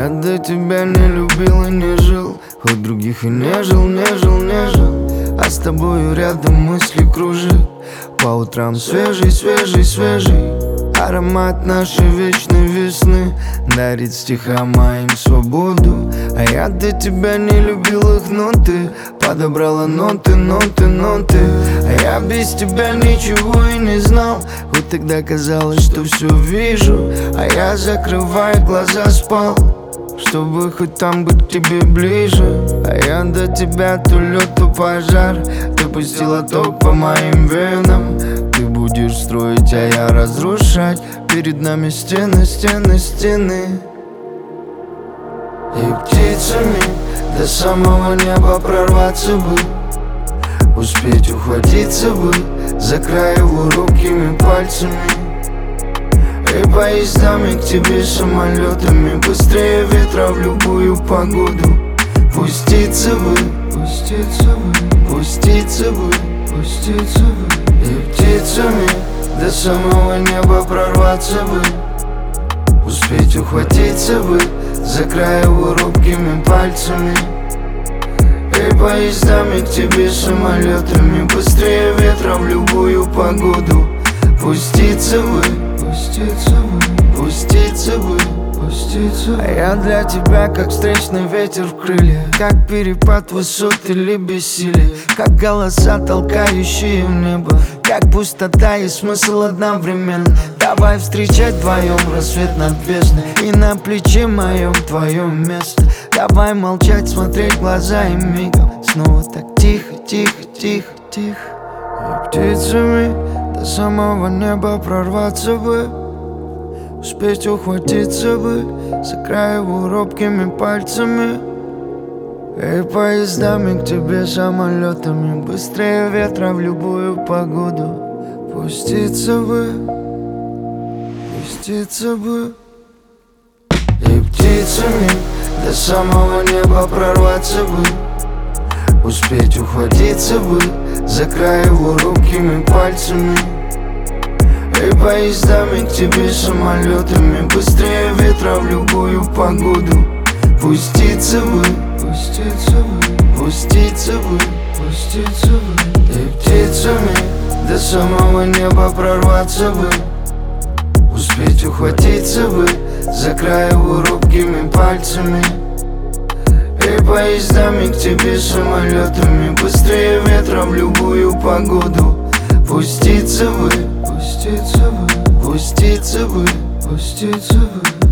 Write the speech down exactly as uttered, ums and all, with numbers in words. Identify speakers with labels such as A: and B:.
A: я до тебя не любил и не жил, хоть других и не жил, не жил, не жил. А с тобою рядом мысли кружат, по утрам свежий, свежий, свежий. Аромат нашей вечной весны дарит стихам моим свободу. А я до тебя не любил их, но ты подобрала ноты, ноты, ноты. А я без тебя ничего и не знал, хоть тогда казалось, что все вижу. А я, закрывая глаза, спал, чтобы хоть там быть к тебе ближе. А я до тебя то лед, то пожар. Ты пустила ток по моим венам. Ты будешь строить, а я разрушать. Перед нами стены, стены, стены. И птицами до самого неба прорваться бы, успеть ухватиться бы за край его рукими пальцами. И поездами к тебе, самолетами, быстрее ветра в любую погоду. Пуститься бы, пуститься бы, пуститься бы, пуститься бы. И птицами до самого неба прорваться бы, успеть ухватиться бы за край его рубкими пальцами. И поездами к тебе, самолетами, быстрее ветра в любую погоду. Пуститься бы, пуститься бы, пуститься бы, пуститься бы. А я для тебя как встречный ветер в крылья, как перепад высот или бессилие, как голоса, толкающие в небо, как пустота и смысл одновременно. Давай встречать вдвоем рассвет над бездной, и на плече моем твое место. Давай молчать, смотреть в глаза и мигом снова так тихо, тихо, тихо, тихо. И птицами до самого неба прорваться бы, успеть ухватиться бы за край его робкими пальцами. И поездами к тебе, самолетами, быстрее ветра в любую погоду. Пуститься бы, пуститься бы. И птицами до самого неба прорваться бы, успеть ухватиться бы за край его рукими пальцами. И поездами к тебе, самолетами, быстрее ветра в любую погоду. Пуститься бы, пуститься бы, пуститься бы, пуститься бы. И птицами до самого неба прорваться бы, успеть ухватиться бы за край его рубкими пальцами. И поездами к тебе, самолетами, быстрее ветра в любую погоду. Пуститься бы, пуститься бы, пуститься бы, пуститься бы.